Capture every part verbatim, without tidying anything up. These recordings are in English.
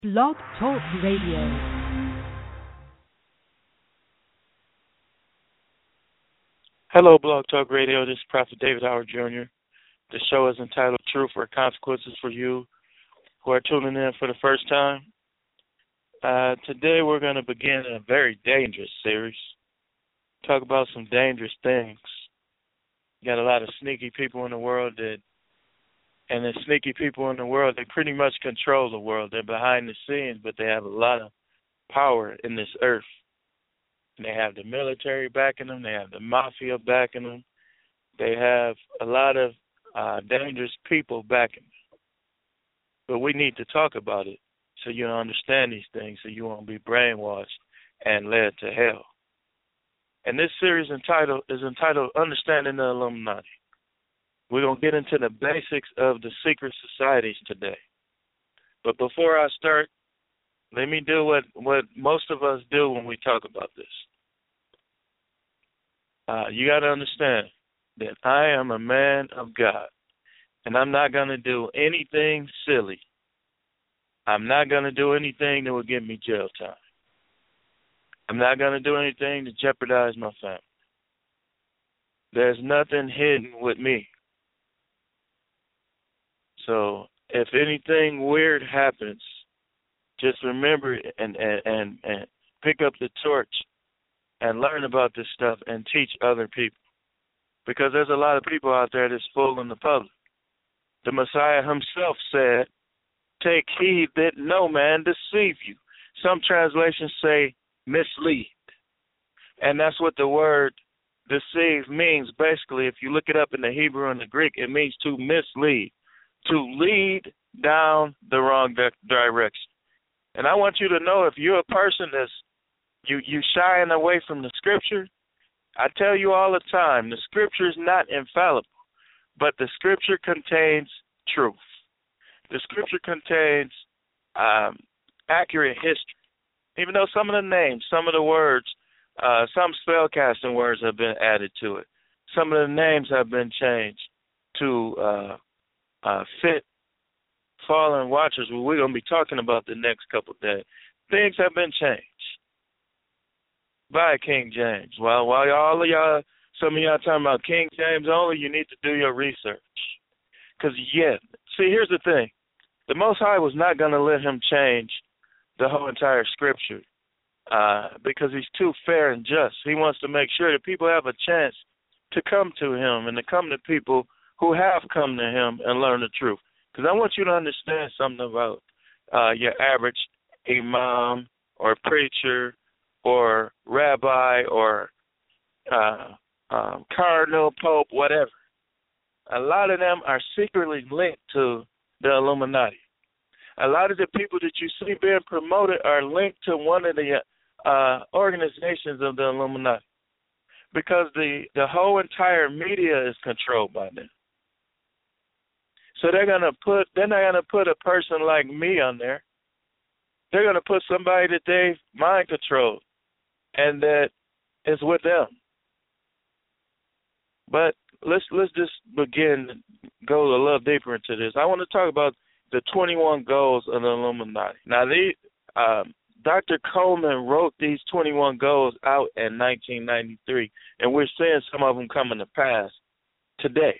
Blog Talk Radio. Hello, Blog Talk Radio. This is Prophet David Howard Junior The show is entitled Truth or Consequences for You who are tuning in for the first time. Uh, today we're going to begin a very dangerous series. Talk about some dangerous things. You got a lot of sneaky people in the world that, and the sneaky people in the world, they pretty much control the world. They're behind the scenes, but they have a lot of power in this earth. And they have the military backing them. They have the mafia backing them. They have a lot of uh, dangerous people backing them. But we need to talk about it so you understand these things, so you won't be brainwashed and led to hell. And this series entitled is entitled Understanding the Illuminati. We're going to get into the basics of the secret societies today. But before I start, let me do what, what most of us do when we talk about this. Uh, you got to understand that I am a man of God, and I'm not going to do anything silly. I'm not going to do anything that will give me jail time. I'm not going to do anything to jeopardize my family. There's nothing hidden with me. So if anything weird happens, just remember and, and, and, and pick up the torch and learn about this stuff and teach other people. Because there's a lot of people out there that's fooling the public. The Messiah himself said, take heed that no man deceive you. Some translations say mislead. And that's what the word deceive means. Basically, if you look it up in the Hebrew and the Greek, it means to mislead, to lead down the wrong di- direction. And I want you to know, if you're a person that's you you shying away from the Scripture, I tell you all the time, the Scripture is not infallible, but the Scripture contains truth. The Scripture contains um, accurate history. Even though some of the names, some of the words, uh, some spellcasting words have been added to it. Some of the names have been changed to uh, uh, fit fallen watchers, what we're going to be talking about the next couple of days. Things have been changed by King James. While while all of y'all, some of y'all talking about King James only, you need to do your research. Because, yeah, see, here's the thing. The Most High was not going to let him change the whole entire Scripture uh, because he's too fair and just. He wants to make sure that people have a chance to come to him and to come to people who have come to him and learn the truth. Because I want you to understand something about uh, your average imam or preacher or rabbi or uh, um, cardinal, pope, whatever. A lot of them are secretly linked to the Illuminati. A lot of the people that you see being promoted are linked to one of the uh, organizations of the Illuminati because the, the whole entire media is controlled by them. So they're gonna put they're not gonna put a person like me on there. They're gonna put somebody that they've mind controlled and that is with them. But let's let's just begin go a little deeper into this. I want to talk about the twenty-one goals of the Illuminati. Now, these, um, Doctor Coleman wrote these twenty-one goals out in nineteen ninety-three, and we're seeing some of them coming to pass today.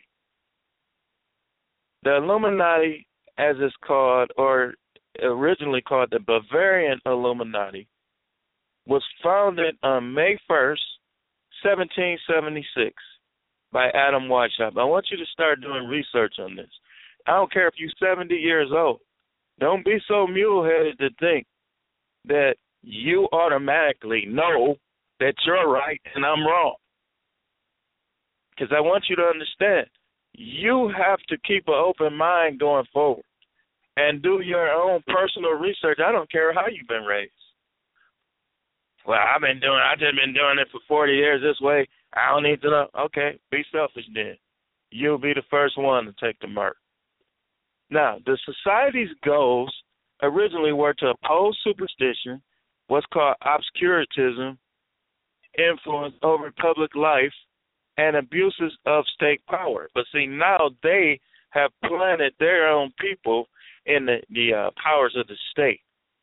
The Illuminati, as it's called, or originally called the Bavarian Illuminati, was founded on May first, seventeen seventy-six, by Adam Weishaupt. I want you to start doing research on this. I don't care if you're seventy years old. Don't be so mule-headed to think that you automatically know that you're right and I'm wrong. Because I want you to understand, you have to keep an open mind going forward and do your own personal research. I don't care how you've been raised. Well, I've been doing, I've just been doing it for forty years this way. I don't need to know. Okay, be selfish then. You'll be the first one to take the mark. Now, the society's goals originally were to oppose superstition, what's called obscurantism, influence over public life, and abuses of state power. But see, now they have planted their own people in the, the uh, powers of the state.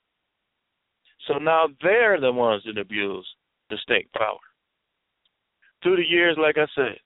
So now they're the ones that abuse the state power. Through the years, like I said,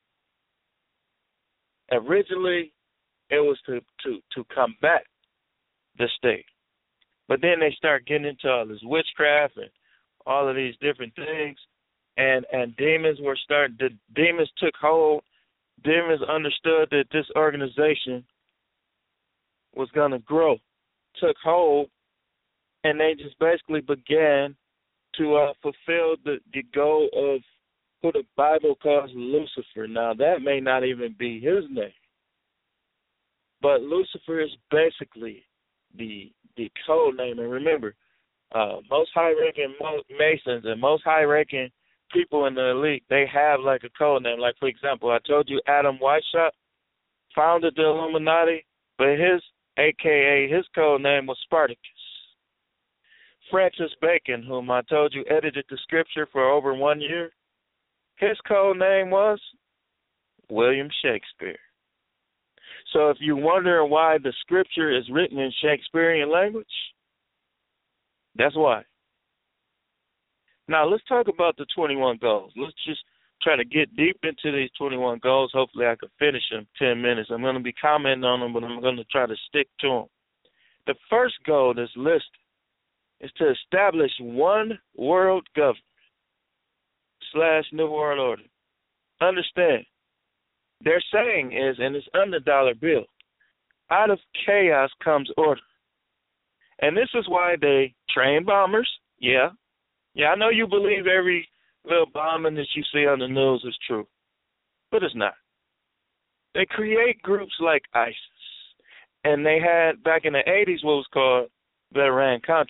originally it was to, to, to combat the state. But then they start getting into all this witchcraft and all of these different things, and, and demons were starting, the demons took hold. Demons understood that this organization was going to grow, took hold, and they just basically began to uh, fulfill the, the goal of who the Bible calls Lucifer. Now, that may not even be his name, but Lucifer is basically the the code name. And remember, uh, most high-ranking Masons and most high-ranking people in the elite, they have like a code name. Like, for example, I told you Adam Weishaupt founded the Illuminati, but his, a k a his code name was Spartacus. Francis Bacon, whom I told you edited the scripture for over one year, his code name was William Shakespeare. So if you wonder why the scripture is written in Shakespearean language, that's why. Now let's talk about the twenty-one goals. Let's just try to get deep into these twenty-one goals. Hopefully I can finish them in ten minutes. I'm going to be commenting on them, but I'm going to try to stick to them. The first goal that's listed is to establish one world government slash New World Order. Understand, their saying is, and it's on the dollar bill, out of chaos comes order. And this is why they train bombers. Yeah. Yeah, I know you believe every little bombing that you see on the news is true, but it's not. They create groups like ISIS, and they had, back in the eighties, what was called the Iran-Contras.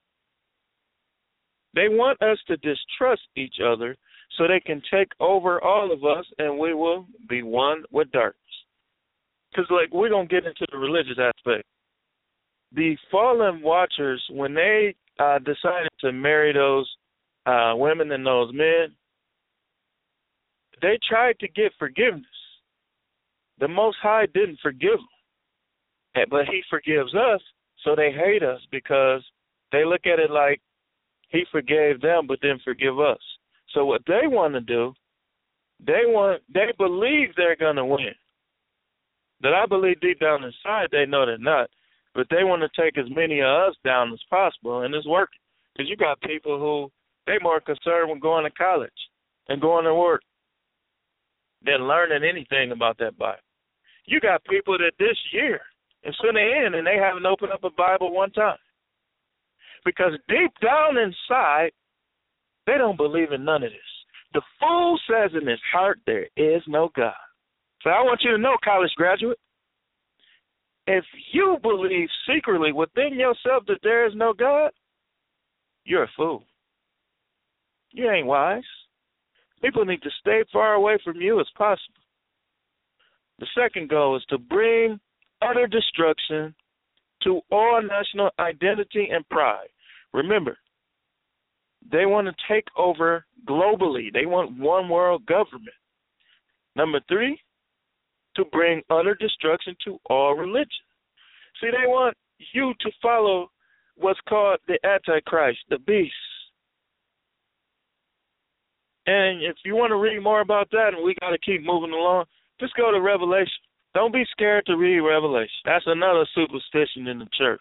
They want us to distrust each other so they can take over all of us, and we will be one with darkness. Because, like, we're going to get into the religious aspect. The fallen watchers, when they uh, decided to marry those uh, women and those men, they tried to get forgiveness. The Most High didn't forgive them, but he forgives us, so they hate us because they look at it like he forgave them but didn't forgive us. So what they want to do, they want, they believe they're going to win. That I believe deep down inside they know they're not, but they want to take as many of us down as possible, and it's working. Because you got people who, they more concerned with going to college and going to work than learning anything about that Bible. You got people that this year it's going to end and they haven't opened up a Bible one time. Because deep down inside, they don't believe in none of this. The fool says in his heart there is no God. So I want you to know, college graduate, if you believe secretly within yourself that there is no God, you're a fool. You ain't wise. People need to stay far away from you as possible. The second goal is to bring utter destruction to all national identity and pride. Remember, they want to take over globally. They want one world government. Number three, to bring utter destruction to all religion. See, they want you to follow what's called the Antichrist, the beast. And if you want to read more about that, and we got to keep moving along, just go to Revelation. Don't be scared to read Revelation. That's another superstition in the church.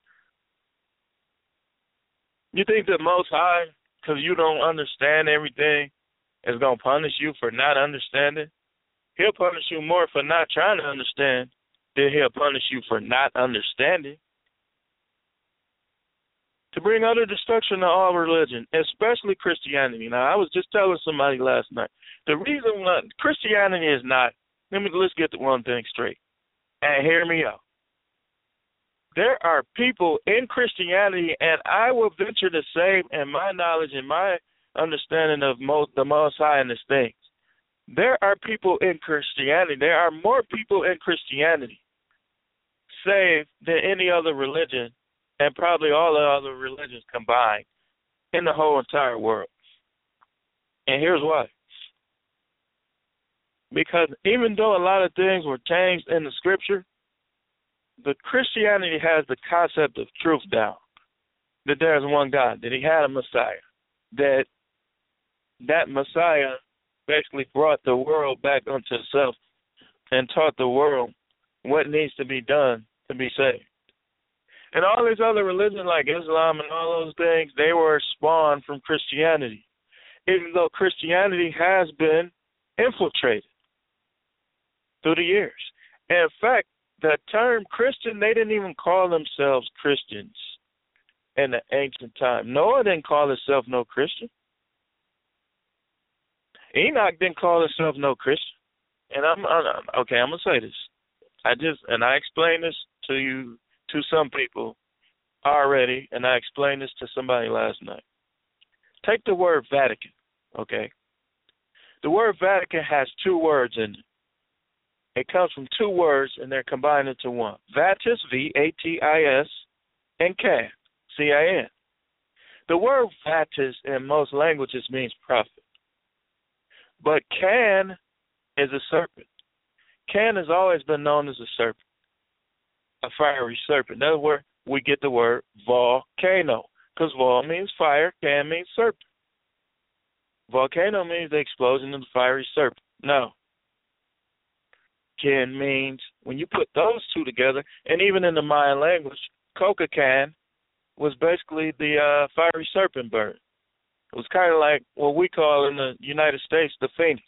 You think the Most High, because you don't understand everything, is going to punish you for not understanding? He'll punish you more for not trying to understand than he'll punish you for not understanding. To bring utter destruction to all religion, especially Christianity. Now, I was just telling somebody last night, the reason why Christianity is not, let me, let's get the one thing straight, and hear me out. There are people in Christianity, and I will venture to say, in my knowledge and my understanding of most, the Most High and His things, there are people in Christianity, there are more people in Christianity saved than any other religion, and probably all the other religions combined in the whole entire world. And here's why. Because even though a lot of things were changed in the scripture, the Christianity has the concept of truth down. that there's one God, that he had a Messiah, that that Messiah basically brought the world back unto itself and taught the world what needs to be done to be saved. And all these other religions like Islam and all those things, they were spawned from Christianity, even though Christianity has been infiltrated through the years. And in fact, the term Christian, they didn't even call themselves Christians in the ancient time. Noah didn't call himself no Christian. Enoch didn't call himself no Christian. And I'm, I'm okay, I'm going to say this. I just, and I explained this to you, to some people already, and I explained this to somebody last night. Take the word Vatican, okay? The word Vatican has two words in it. It comes from two words, and they're combined into one. Vatis, V A T I S, and can, C A N. The word Vatis in most languages means prophet. But can is a serpent. Can has always been known as a serpent, a fiery serpent. In other words, we get the word volcano, because vol means fire, can means serpent. Volcano means the explosion of the fiery serpent. No. Can means, when you put those two together, and even in the Mayan language, coca can was basically the uh, fiery serpent bird. It was kind of like what we call in the United States the phoenix.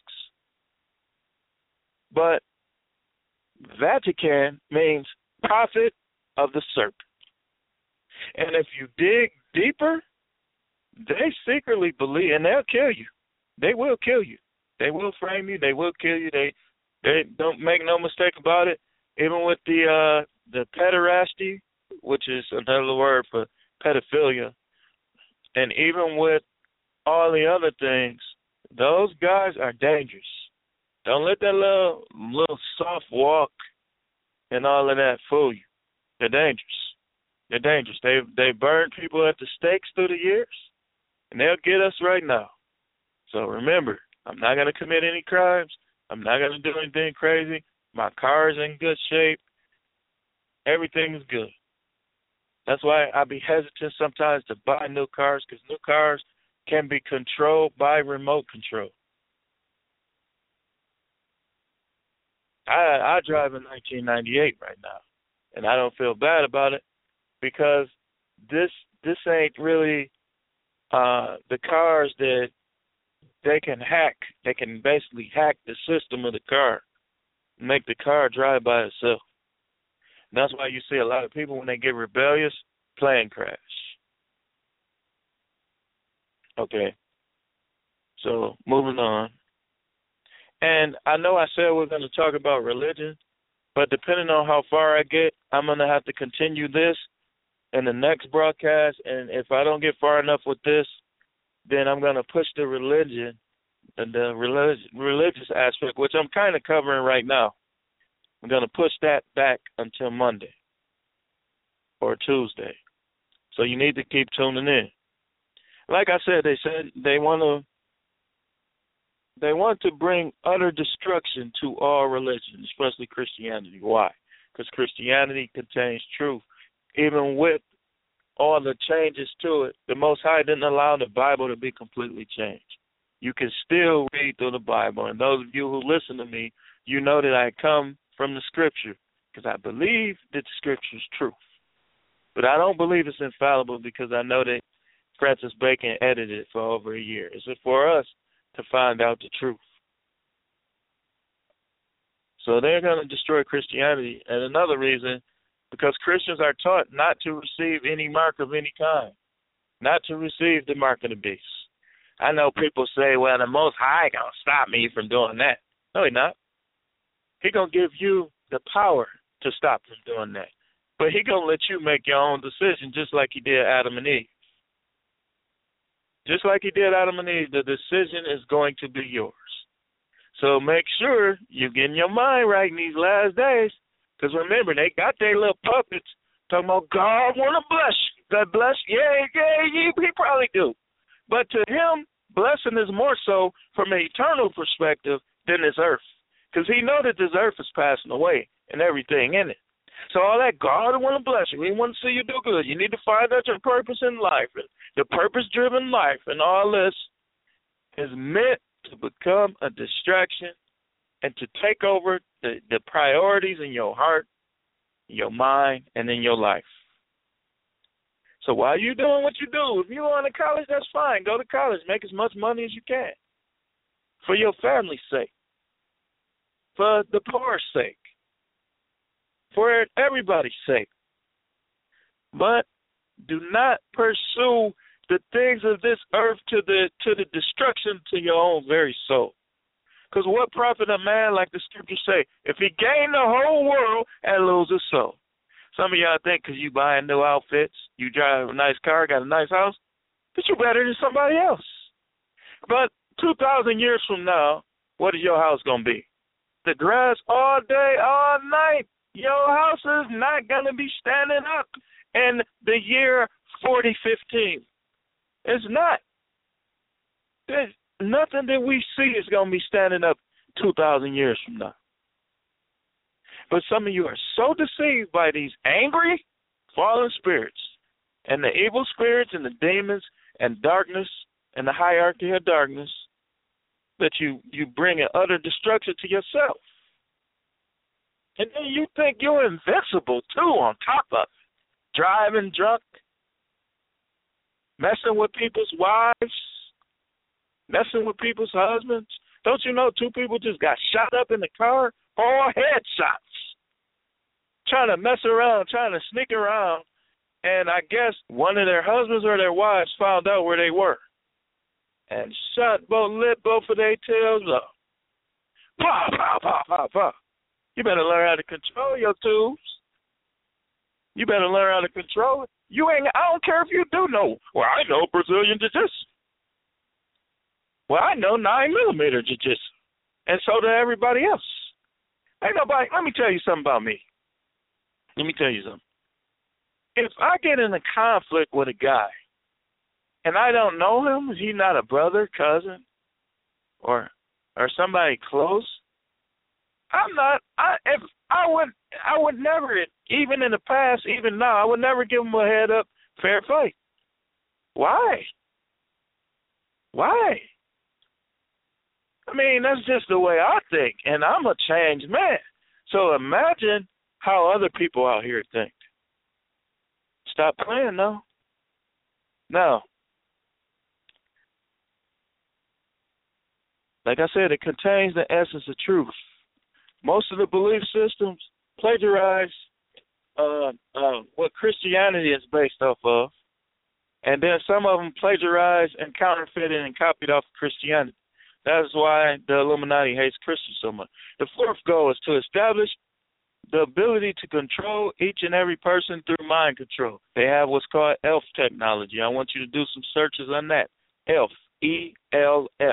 But Vatican means prophet of the serpent. And if you dig deeper, they secretly believe, and they'll kill you. They will kill you. They will frame you. They will kill you. They they don't make no mistake about it. Even with the uh, the pederasty, which is another word for pedophilia, and even with all the other things, those guys are dangerous. Don't let that little little soft walk and all of that fool you. They're dangerous. They're dangerous. They they burned people at the stakes through the years, and they'll get us right now. So remember, I'm not going to commit any crimes. I'm not going to do anything crazy. My car is in good shape. Everything is good. That's why I be hesitant sometimes to buy new cars, because new cars can be controlled by remote control. I I drive a nineteen ninety-eight right now, and I don't feel bad about it, because this this ain't really uh, the cars that they can hack. They can basically hack the system of the car, make the car drive by itself. And that's why you see a lot of people, when they get rebellious, plane crash. Okay, so moving on. And I know I said we're going to talk about religion, but depending on how far I get, I'm going to have to continue this in the next broadcast. And if I don't get far enough with this, then I'm going to push the religion and the religious, religious aspect, which I'm kind of covering right now. I'm going to push that back until Monday or Tuesday. So you need to keep tuning in. Like I said, they said they want to they want to bring utter destruction to all religions, especially Christianity. Why? Because Christianity contains truth. Even with all the changes to it, the Most High didn't allow the Bible to be completely changed. You can still read through the Bible. And those of you who listen to me, you know that I come from the Scripture, because I believe that the Scripture is truth. But I don't believe it's infallible, because I know that Francis Bacon edited it for over a year. It's for us to find out the truth. So they're going to destroy Christianity. And another reason, because Christians are taught not to receive any mark of any kind, not to receive the mark of the beast. I know people say, well, the Most High going to stop me from doing that. No, he's not. He's going to give you the power to stop from doing that. But he's going to let you make your own decision, just like he did Adam and Eve. Just like he did Adam and Eve, the decision is going to be yours. So make sure you get your mind right in these last days. Because remember, they got their little puppets talking about God want to bless you. God bless you. Yeah, yeah, yeah, he probably do. But to him, blessing is more so from an eternal perspective than this earth. Because he knows that this earth is passing away and everything in it. So all that, God want to bless you. He want to see you do good. You need to find out your purpose in life, and your purpose-driven life, and all this is meant to become a distraction and to take over the, the priorities in your heart, your mind, and in your life. So while you're doing what you do, if you want to college, that's fine. Go to college. Make as much money as you can for your family's sake, for the poor's sake, for everybody's sake. But do not pursue the things of this earth to the to the destruction to your own very soul. Because what profit a man, like the scriptures say, if he gain the whole world and lose his soul? Some of y'all think because you buying new outfits, you drive a nice car, got a nice house, that you're better than somebody else. But two thousand years from now, what is your house going to be? The grass all day, all night. Your house is not going to be standing up in the year forty fifteen. It's not. There's nothing that we see is going to be standing up two thousand years from now. But some of you are so deceived by these angry, fallen spirits and the evil spirits and the demons and darkness and the hierarchy of darkness that you, you bring an utter destruction to yourself. And then you think you're invincible, too, on top of it. Driving drunk, messing with people's wives, messing with people's husbands. Don't you know two people just got shot up in the car? All headshots. Trying to mess around, trying to sneak around. And I guess one of their husbands or their wives found out where they were and shot both, lit both of their tails up. Pow, pow, pow, pow, pow. You better learn how to control your tubes. You better learn how to control it. You ain't, I don't care if you do know. Well, I know Brazilian Jiu-Jitsu. Well, I know nine millimeter Jiu-Jitsu. And so does everybody else. Ain't nobody, let me tell you something about me. Let me tell you something. If I get in a conflict with a guy and I don't know him, is he not a brother, cousin, or or somebody close? I'm not. I if I would I would never, even in the past, even now, I would never give him a head up, fair fight. Why? Why? I mean, that's just the way I think, and I'm a changed man. So imagine how other people out here think. Stop playing, though. No. Like I said, it contains the essence of truth. Most of the belief systems plagiarize uh, uh, what Christianity is based off of, and then some of them plagiarize and counterfeit it and copied off of Christianity. That's why the Illuminati hates Christians so much. The fourth goal is to establish the ability to control each and every person through mind control. They have what's called E L F technology. I want you to do some searches on that. E L F, E L F.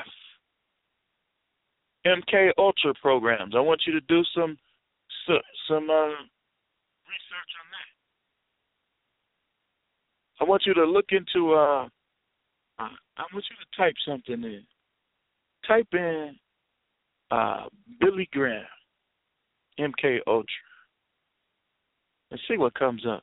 M K Ultra programs. I want you to do some some uh, research on that. I want you to look into. Uh, I want you to type something in. Type in uh, Billy Graham, M K Ultra, and see what comes up.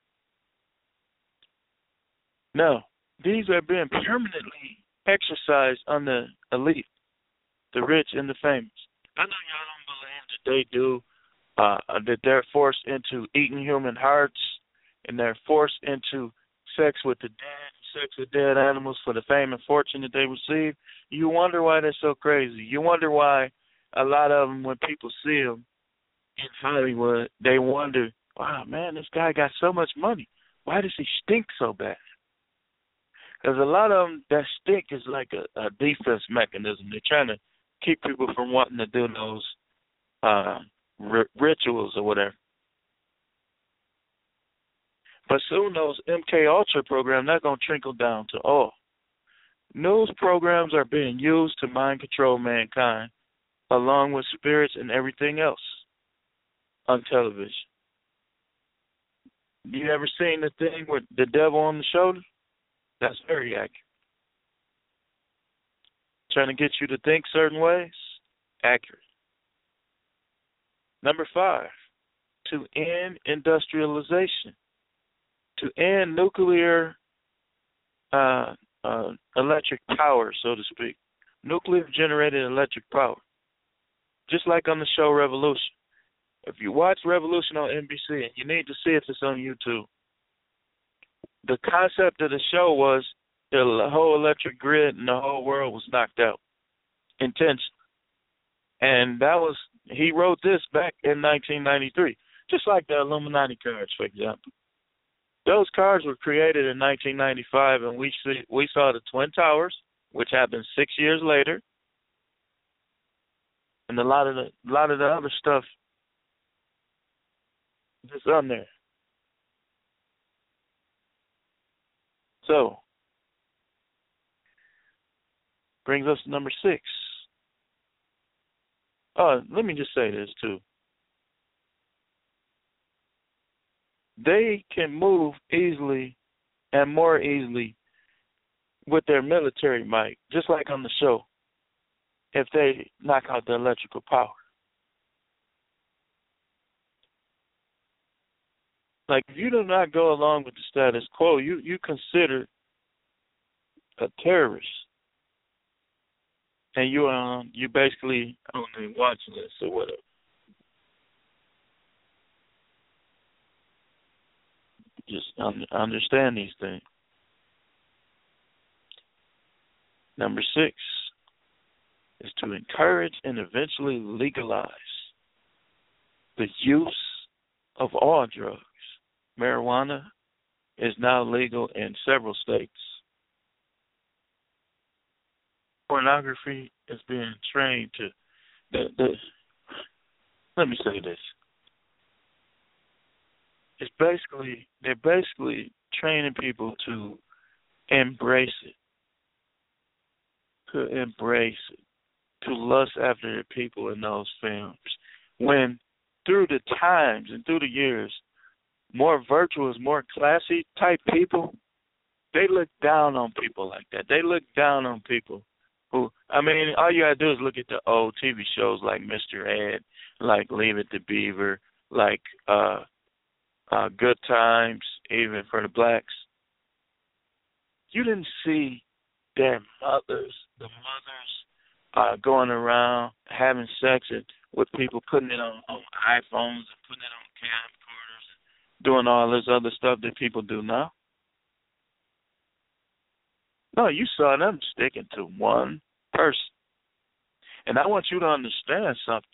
Now, these are being permanently exercised on the elite, the rich and the famous. I know y'all don't believe that they do, uh, that they're forced into eating human hearts, and they're forced into sex with the dead, sex with dead animals for the fame and fortune that they receive. You wonder why they're so crazy. You wonder why a lot of them, when people see them in Hollywood, they wonder, wow, man, this guy got so much money. Why does he stink so bad? Because a lot of them, that stink is like a, a defense mechanism. They're trying to keep people from wanting to do those uh, r- rituals or whatever. But soon those M K Ultra programs, they're going to trickle down to all. News programs are being used to mind control mankind, along with spirits and everything else on television. You ever seen the thing with the devil on the shoulder? That's very accurate. Trying to get you to think certain ways? Accurate. Number five, to end industrialization, to end nuclear uh, uh, electric power, so to speak, nuclear-generated electric power, just like on the show Revolution. If you watch Revolution on N B C, and you need to see it, it's on YouTube, the concept of the show was the whole electric grid and the whole world was knocked out intentionally. And that was, he wrote this back in nineteen ninety-three, just like the Illuminati cards, for example. Those cards were created in nineteen ninety-five, and we see, we saw the Twin Towers, which happened six years later, and a lot of the a lot of the other stuff that's on there. So, brings us to number six. Oh, let me just say this too. They can move easily and more easily with their military might, just like on the show, if they knock out the electrical power. Like, if you do not go along with the status quo, you, you consider a terrorist. And you um you basically only watching this or whatever. Just un- understand these things. Number six is to encourage and eventually legalize the use of all drugs. Marijuana is now legal in several states. Pornography is being trained to, the, the, let me say this. It's basically, they're basically training people to embrace it, to embrace it, to lust after the people in those films. When through the times and through the years, more virtuous, more classy type people, they look down on people like that. They look down on people who, I mean, all you gotta do is look at the old T V shows like Mister Ed, like Leave It to Beaver, like uh, uh, Good Times, even for the blacks. You didn't see their mothers, the mothers, uh, going around having sex and, with people, putting it on, on iPhones and putting it on camcorders and doing all this other stuff that people do now. No, you saw them sticking to one person. And I want you to understand something.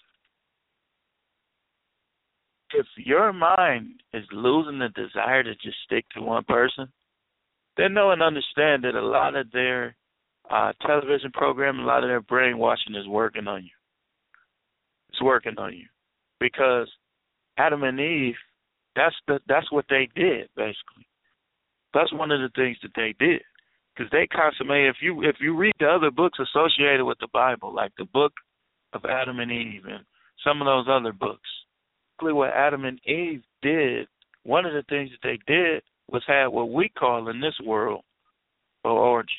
If your mind is losing the desire to just stick to one person, then know and understand that a lot of their uh, television program, a lot of their brainwashing is working on you. It's working on you. Because Adam and Eve, that's the, that's what they did, basically. That's one of the things that they did. Because they consummated, if you if you read the other books associated with the Bible, like the book of Adam and Eve and some of those other books, what Adam and Eve did, one of the things that they did was have what we call in this world an orgy.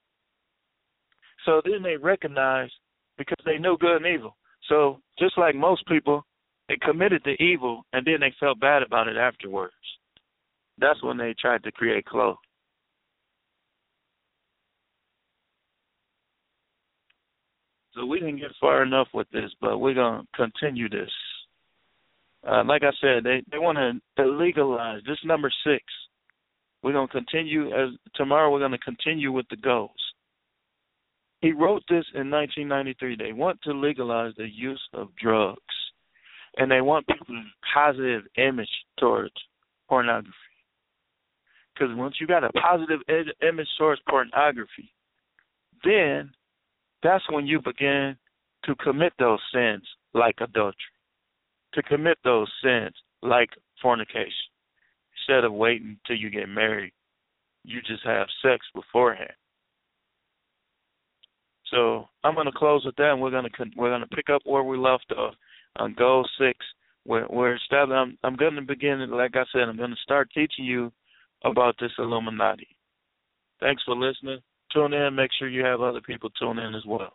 So then they recognized, because they knew good and evil. So just like most people, they committed the evil and then they felt bad about it afterwards. That's when they tried to create clothes. So we didn't get far enough with this, but we're going to continue this. Uh, like I said, they, they want to legalize. This number six. We're going to continue. As tomorrow we're going to continue with the goals. He wrote this in nineteen ninety-three. They want to legalize the use of drugs. And they want people to have a positive image towards pornography. Because once you got a positive ed- image towards pornography, then that's when you begin to commit those sins like adultery, to commit those sins like fornication. Instead of waiting till you get married, you just have sex beforehand. So I'm going to close with that, and we're going to we're going to pick up where we left off on goal six. We're, we're established. I'm, I'm going to begin, like I said, I'm going to start teaching you about this Illuminati. Thanks for listening. Tune in. Make sure you have other people tune in as well.